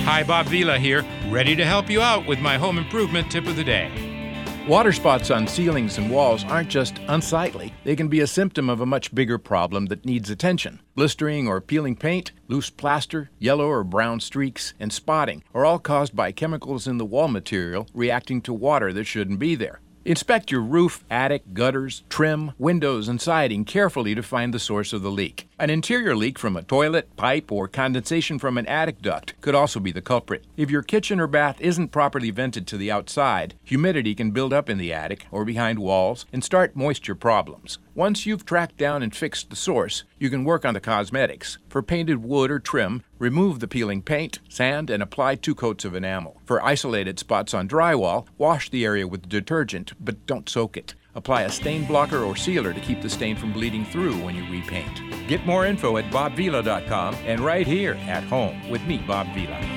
Hi, Bob Vila here, ready to help you out with my home improvement tip of the day. Water spots on ceilings and walls aren't just unsightly. They can be a symptom of a much bigger problem that needs attention. Blistering or peeling paint, loose plaster, yellow or brown streaks, and spotting are all caused by chemicals in the wall material reacting to water that shouldn't be there. Inspect your roof, attic, gutters, trim, windows, and siding carefully to find the source of the leak. An interior leak from a toilet, pipe, or condensation from an attic duct could also be the culprit. If your kitchen or bath isn't properly vented to the outside, humidity can build up in the attic or behind walls and start moisture problems. Once you've tracked down and fixed the source, you can work on the cosmetics. For painted wood or trim, remove the peeling paint, sand, and apply 2 coats of enamel. For isolated spots on drywall, wash the area with detergent, but don't soak it. Apply a stain blocker or sealer to keep the stain from bleeding through when you repaint. Get more info at bobvila.com and right here at home with me, Bob Vila.